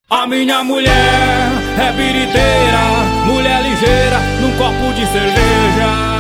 A minha mulher é biriteira, mulher ligeira, num copo de cerveja.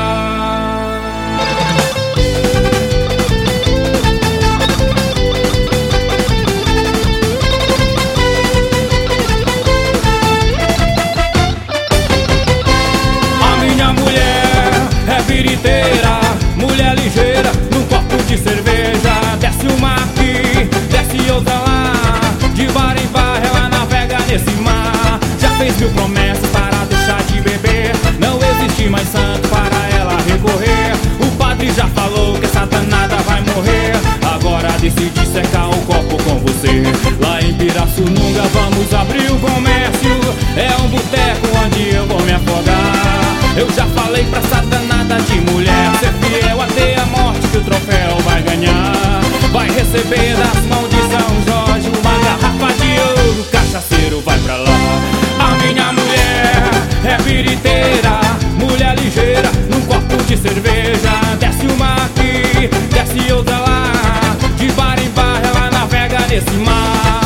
Biriteira, mulher ligeira, num copo de cerveja. Desce uma aqui, desce outra lá, de bar em bar ela navega nesse mar. Já fez mil promessas para deixar de beber, não existe mais santo para ela recorrer. O padre já falou que essa danada vai morrer, agora decidi secar o copo com você. Lá em Pirassununga vamos abrir o comércio, é um boteco onde eu vou me afogar. Eu já falei pra essa danada de mulher ser fiel até a morte, que o troféu vai ganhar. Vai receber das mãos de São Jorge uma garrafa de ouro, o cachaceiro vai pra lá. A minha mulher é biriteira, mulher ligeira, num copo de cerveja. Desce uma aqui, desce outra lá, de bar em bar ela navega nesse mar.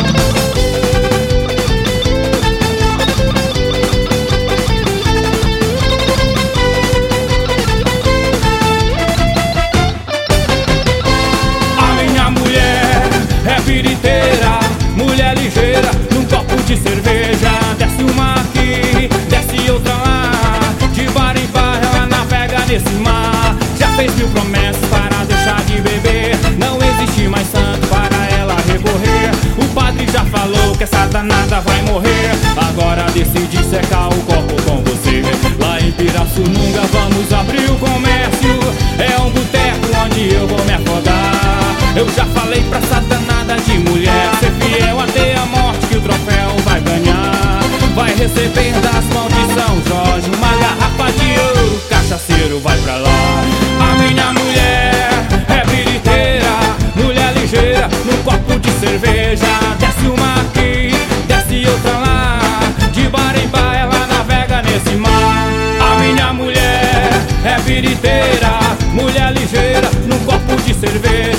Biriteira, mulher ligeira, num copo de cerveja. Desce uma aqui, desce outra lá, de bar em bar ela navega nesse mar. Já fez mil promessas para deixar de beber, não existe mais santo para ela recorrer. O padre já falou que essa danada vai morrer, agora decidi secar o copo com você. Lá em Pirassununga vamos abrir o comércio, é um boteco onde eu vou me afogar. Eu já falei pra essa danada de mulher ser fiel até a morte, que o troféu vai ganhar. Vai receber das mãos de São Jorge uma garrafa de ouro, o cachaceiro vai pra lá. A minha mulher é biriteira, mulher ligeira, num copo de cerveja. Desce uma aqui, desce outra lá, de bar em bar ela navega nesse mar. A minha mulher é biriteira, mulher ligeira, num copo de cerveja.